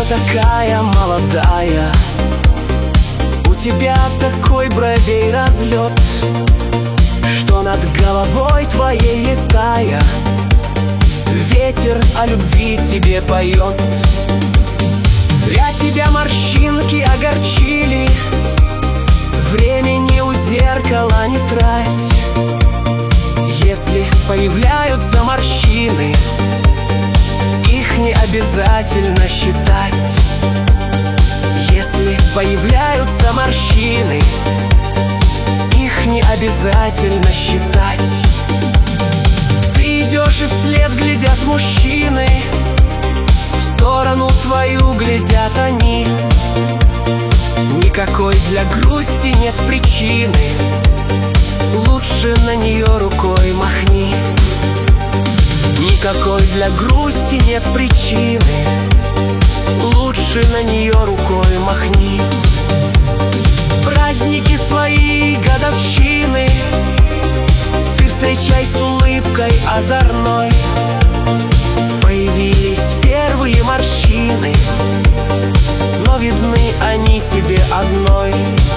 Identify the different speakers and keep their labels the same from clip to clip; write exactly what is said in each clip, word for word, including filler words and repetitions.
Speaker 1: такая молодая, у тебя такой бровей разлет, что над головой твоей летая, ветер о любви тебе поет. Зря тебя морщинки огорчили, времени у зеркала не трать. Если появляются морщины, их не обязательно считать. Если появляются морщины, их не обязательно считать. Ты идешь и вслед глядят мужчины, в сторону твою глядят они. Никакой для грусти нет причины, лучше на нее рукой махни. Никакой для грусти нет причины, лучше на нее рукой махни. Праздники свои, годовщины ты встречай с улыбкой озорной. Появились первые морщины, но видны они тебе одной.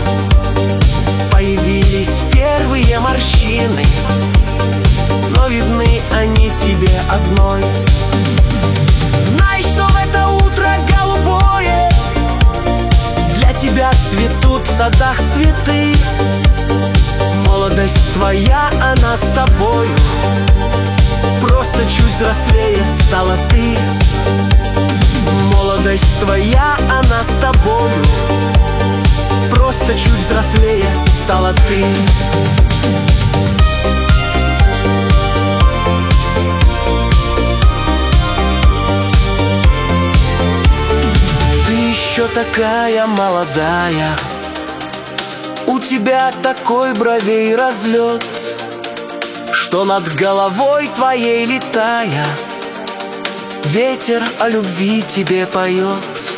Speaker 1: Появились первые морщины, но видны они тебе одной. Знай, что в это утро голубое для тебя цветут в садах цветы. Молодость твоя, она с тобою, просто чуть взрослее стала ты. Молодость твоя, она с тобою, просто чуть взрослее стала ты. Ты еще такая молодая, у тебя такой бровей разлет, что над головой твоей летая, ветер о любви тебе поет.